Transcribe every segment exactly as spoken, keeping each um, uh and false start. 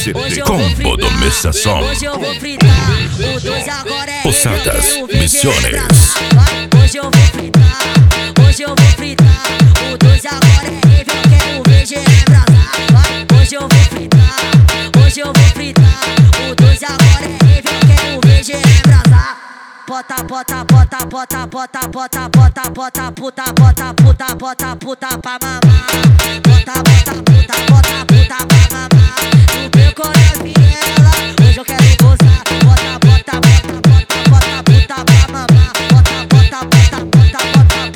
C P Combo do Messa Som. Hoje eu vou fritar, o dois agora é Posadas, Missões. Hoje eu vou fritar, hoje eu vou fritar, o dois agora é rave, eu quero ver G E brasar. Hoje eu vou fritar, hoje eu vou fritar, o dois agora é rave, eu quero ver G E brasar. Bota, bota, bota, bota, bota, bota, bota, bota, puta, bota, puta, bota, puta pra mamar. Bota, bota, puta, bota, puta pra mamar. No beco da viela, hoje eu quero gozar. Bota, bota, bota, bota, bota, puta pra mamar. Bota, bota, bota, bota, bota,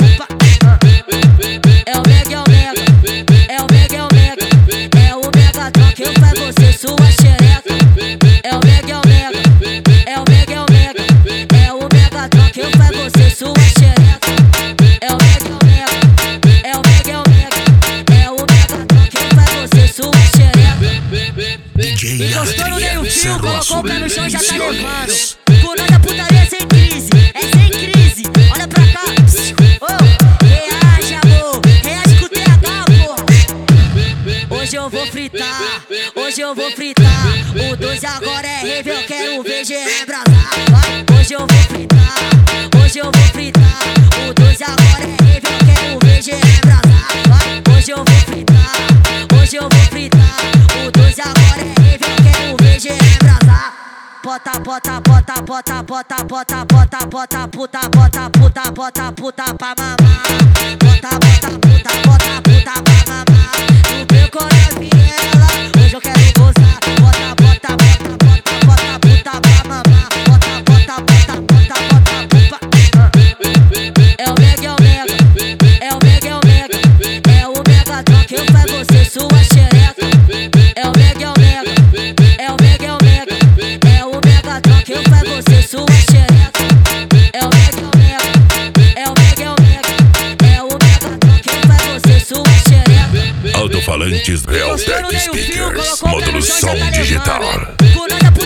puta. É o mega, é o mega, é o mega, é o mega, é o Megatron que faz você sua xereca. É o mega, é o mega, é o mega, é o mega, é o Megatron que faz você sua xereca. É o mega, é o mega, é o mega, é o mega, é o Megatron que faz você sua xereca. D J Gostou, dei um tiro, colocou o pé no chão e já tá levando. Missões. Com nós a putaria é sem crise, é sem crise. Olha pra cá, oh, reage amor, reage com o T H, porra. Hoje eu vou fritar, hoje eu vou fritar, o dois agora é rave, eu quero ver G E brasar. Hoje eu vou fritar, hoje eu vou fritar, o dois agora é rave, eu quero ver G E brasar. Hoje eu vou fritar, hoje eu vou fritar, o dois agora é rave, eu quero ver G E brasar. Bota, bota, bota, bota, bota, bota, bota, bota, puta, bota, puta, bota, puta pra mamar. Bota, bota, puta, bota, puta pra mamar. No beco da viela, hoje eu quero gozar. Bota, bota, bota, bota, bota, puta pra mamar. Bota, bota, bota, bota, bota, puta. É o mega, é o mega, é o mega, é o mega, é o Megatron que faz você sua xereca. É o mega, é o mega, é o mega, é o mega, é o Megatron que faz você sua xereca. É o mega, é o mega, é o mega, é o mega, é o Megatron que faz você sua xereca. Alto-falantes Realtek Speakers. Módulo som digital. Com nós a